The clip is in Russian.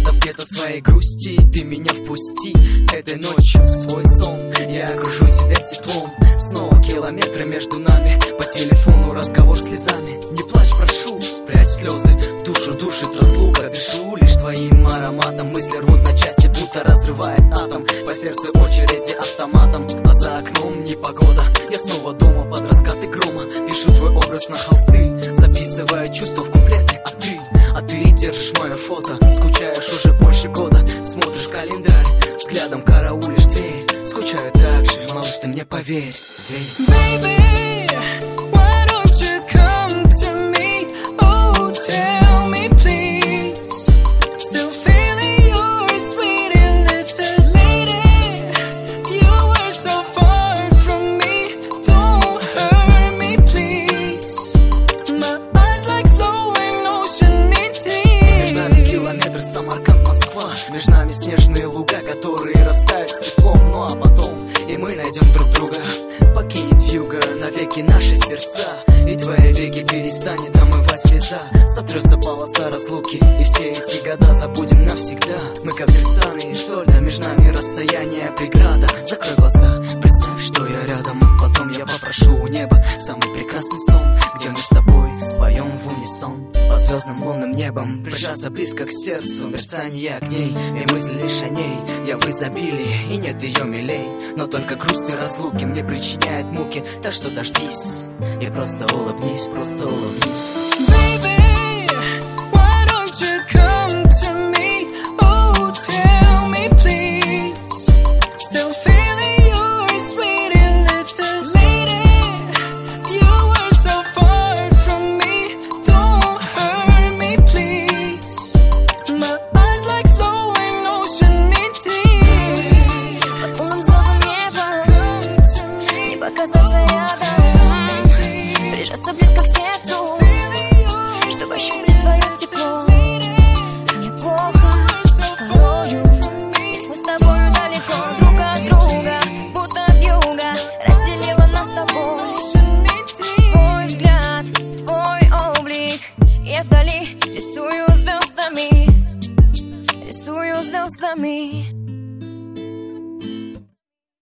где-то своей грусти. Ты меня впусти этой ночью в свой сон. Я окружу тебя теплом. Снова километры между нами. По телефону разговор слезами. Не плачь, прошу, спрячь слезы. В душу душит разлука. Дышу лишь твоим ароматом. Мысли рвут на части, будто разрывает атом. По сердцу очереди автоматом. А за окном непогода. Я снова дома под раскаты грома. Пишу твой образ на холсты, записывая чувства в куплеты. А ты держишь мое фото. Скучаешь уже больше года. Смотришь в календарь, взглядом караулишь дверь. Скучаю так же, малыш, ты мне поверь. Baby, why don't you come to me? Oh, tell me please. Still feeling your sweet lips. Lady, you were so far from me. Don't hurt me, please. My eyes like flowing ocean in tears. Между нами километр, Самарканд, Москва. Между нами снежные луга, которые растают с теплом. Ну а потом и мы найдем друг друга. Покинет вьюга навеки наши сердца. И твои веки перестанет омывать слеза. Сотрется полоса разлуки, и все эти года забудем навсегда. Мы как Тристан и Изольда, между нами расстояние преграда. Закрой глаза, представь, что я рядом. Потом я попрошу у неба самый прекрасный сон, где мы с тобой споем в унисон. Под звездным лунным небом прижаться близко к сердцу. Мерцание огней и мысли лишь о ней. Я в изобилии, и нет ее милей. Но только грусть и разлуки мне причиняют муки. Так что дождись и просто улыбнись, просто улыбнись. Baby, why don't you come to me? Oh, tell me please. Still feeling your sweet lips. Lady, you were so far from me. Don't hurt me, please. My eyes like flowing ocean in tears. Под лунным звездным небом не показаться рядом, прижаться близко к сердцу, чтобы ощутить твое тепло. Мне плохо порою, ведь мы с тобой далеко друг от друга. Будто вьюга разделила нас с тобой. Твой взгляд, твой облик, я вдали рисую звездами, рисую звездами.